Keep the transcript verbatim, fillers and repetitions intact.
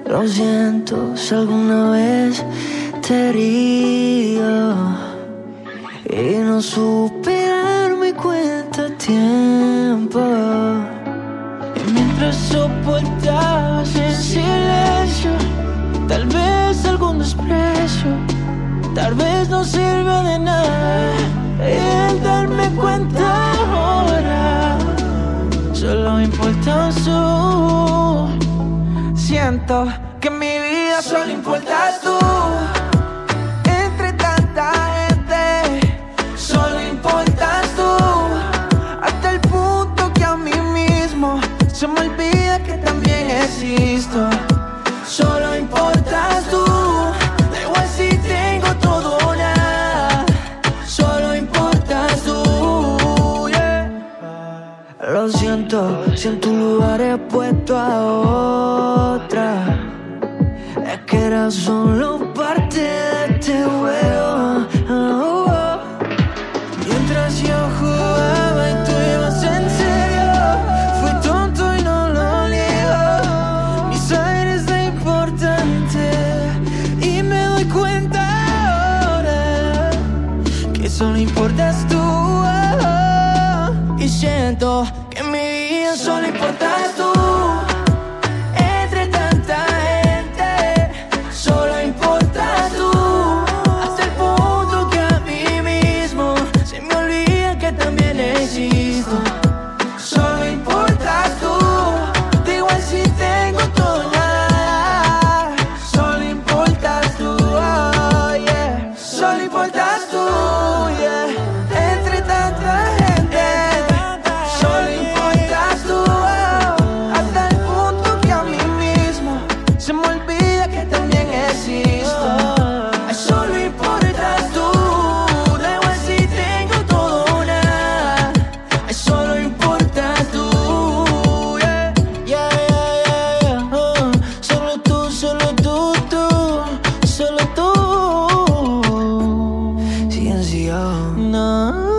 Lo siento si alguna vez te he herido y no supe darme cuenta a tiempo. Y mientras soportabas en silencio, tal vez algún desprecio, tal vez no sirve de nada. Y el darme cuenta ahora solo importas tú. Siento que en mi vida solo importas tú. Entre tanta gente solo importas tú. Hasta el punto que a mí mismo se me olvida que también existo. Solo importas tú. Da igual si tengo todo o nada. Solo importas tú, yeah. Lo siento, si en tu lugar he puesto a otra. Es que era solo parte de este juego. Oh, oh. Mientras yo jugaba y tú ibas en serio, fui tonto y no lo niego. Mis aires de importante y me doy cuenta ahora que solo importas tú. Oh, oh. Y siento que en mi vida solo importas tú. Entre tanta gente solo importas tú. Hasta el punto que a mí mismo se me olvida que también existo. Solo importas tú. Da igual si tengo todo o nada. Solo importas tú, oh, yeah. Solo importas tú, yeah. Entre tanta gente solo importas tú, oh. Hasta el punto que a mí mismo se me olvida que también existo. Ay, solo importas tú. Da igual si tengo todo o nada. Ay, solo importas tú, yeah. Yeah, yeah, yeah, yeah. Oh, solo tú, solo tú, tú, solo tú. C N C O. No.